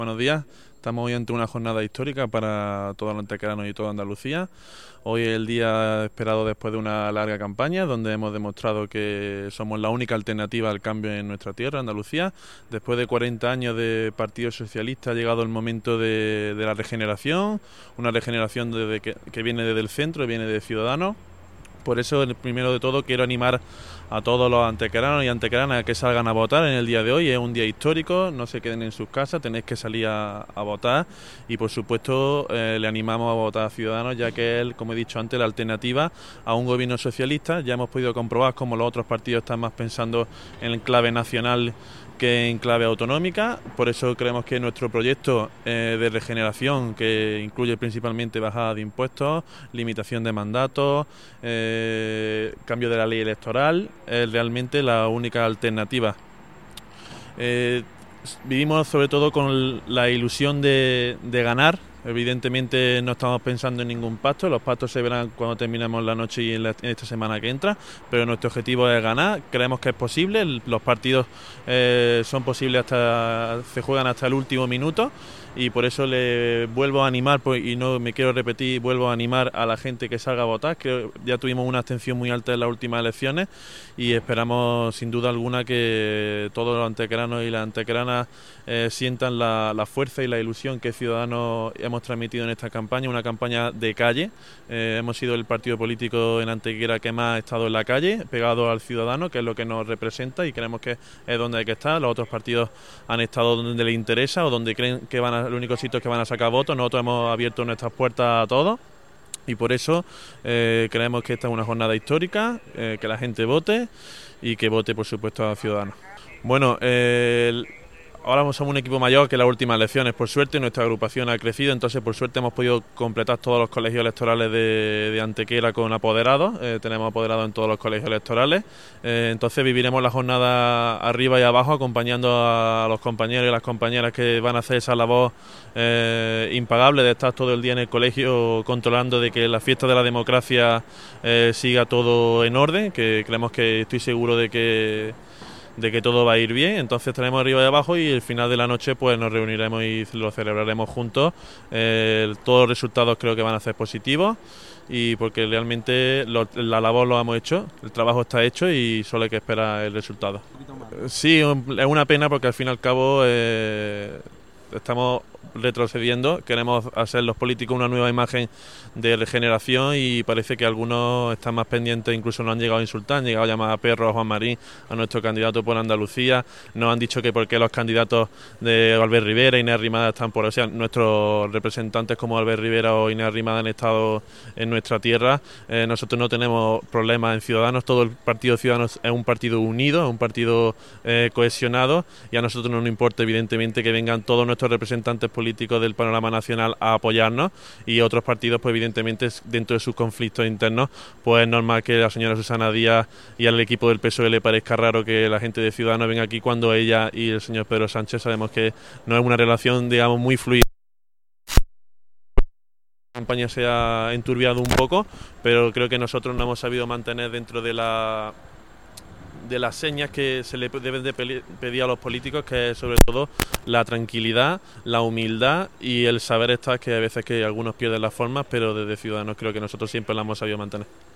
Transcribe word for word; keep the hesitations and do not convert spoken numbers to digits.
Buenos días, estamos hoy ante una jornada histórica para todos los antequeranos y toda Andalucía. Hoy es el día esperado después de una larga campaña donde hemos demostrado que somos la única alternativa al cambio en nuestra tierra, Andalucía. Después de cuarenta años de Partido Socialista ha llegado el momento de, de la regeneración, una regeneración desde que, que viene desde el centro, viene de Ciudadanos. Por eso, primero de todo, quiero animar a todos los antequeranos y antequeranas a que salgan a votar en el día de hoy. Es un día histórico, no se queden en sus casas, tenéis que salir a, a votar y, por supuesto, eh, le animamos a votar a Ciudadanos, ya que es, como he dicho antes, la alternativa a un gobierno socialista. Ya hemos podido comprobar cómo los otros partidos están más pensando en clave nacional que en clave autonómica. Por eso creemos que nuestro proyecto eh, de regeneración, que incluye principalmente bajada de impuestos, limitación de mandatos, eh, cambio de la ley electoral, es realmente la única alternativa. Eh, vivimos sobre todo con la ilusión de, de ganar. Evidentemente no estamos pensando en ningún pacto, los pactos se verán cuando terminemos la noche y en, la, en esta semana que entra, pero nuestro objetivo es ganar, creemos que es posible, el, los partidos eh, son posibles hasta, se juegan hasta el último minuto y por eso le vuelvo a animar, pues, y no me quiero repetir, vuelvo a animar a la gente que salga a votar. Creo que ya tuvimos una abstención muy alta en las últimas elecciones y esperamos sin duda alguna que todos los antequeranos y las antequeranas eh, sientan la, la fuerza y la ilusión que Ciudadanos hemos transmitido en esta campaña, una campaña de calle. Eh, hemos sido el partido político en Antequera que más ha estado en la calle, pegado al ciudadano, que es lo que nos representa y creemos que es donde hay que estar. Los otros partidos han estado donde les interesa o donde creen que van a, el único sitio es que van a sacar votos. Nosotros hemos abierto nuestras puertas a todos y por eso eh, creemos que esta es una jornada histórica, eh, que la gente vote y que vote, por supuesto, a Ciudadanos. Bueno, eh, el, Ahora somos un equipo mayor que las últimas elecciones, por suerte nuestra agrupación ha crecido, entonces por suerte hemos podido completar todos los colegios electorales de, de Antequera con apoderados, eh, tenemos apoderados en todos los colegios electorales, eh, entonces viviremos la jornada arriba y abajo acompañando a los compañeros y las compañeras que van a hacer esa labor eh, impagable de estar todo el día en el colegio controlando de que la fiesta de la democracia eh, siga todo en orden, que creemos que estoy seguro de que de que todo va a ir bien. Entonces estaremos arriba y abajo y al final de la noche pues nos reuniremos y lo celebraremos juntos. Eh, todos los resultados creo que van a ser positivos y porque realmente lo, la labor lo hemos hecho, el trabajo está hecho y solo hay que esperar el resultado. Sí, es una pena porque al fin y al cabo eh, estamos retrocediendo, queremos hacer los políticos una nueva imagen de regeneración y parece que algunos están más pendientes, incluso nos han llegado a insultar, han llegado a llamar a perro a Juan Marín, a nuestro candidato por Andalucía, nos han dicho que por qué los candidatos de Albert Rivera y Inés Arrimadas están por, o sea, nuestros representantes como Albert Rivera o Inés Arrimadas han estado en nuestra tierra. Eh, nosotros no tenemos problemas en Ciudadanos, todo el partido Ciudadanos es un partido unido, es un partido eh, cohesionado y a nosotros no nos importa evidentemente que vengan todos nuestros representantes políticos del panorama nacional a apoyarnos y otros partidos pues evidentemente dentro de sus conflictos internos pues es normal que la señora Susana Díaz y al equipo del P S O E le parezca raro que la gente de Ciudadanos venga aquí cuando ella y el señor Pedro Sánchez sabemos que no es una relación digamos muy fluida. La campaña se ha enturbiado un poco, pero creo que nosotros nos hemos sabido mantener dentro de la de las señas que se le deben de pedir a los políticos, que es sobre todo la tranquilidad, la humildad y el saber estar, que a veces que algunos pierden las formas, pero desde Ciudadanos creo que nosotros siempre la hemos sabido mantener.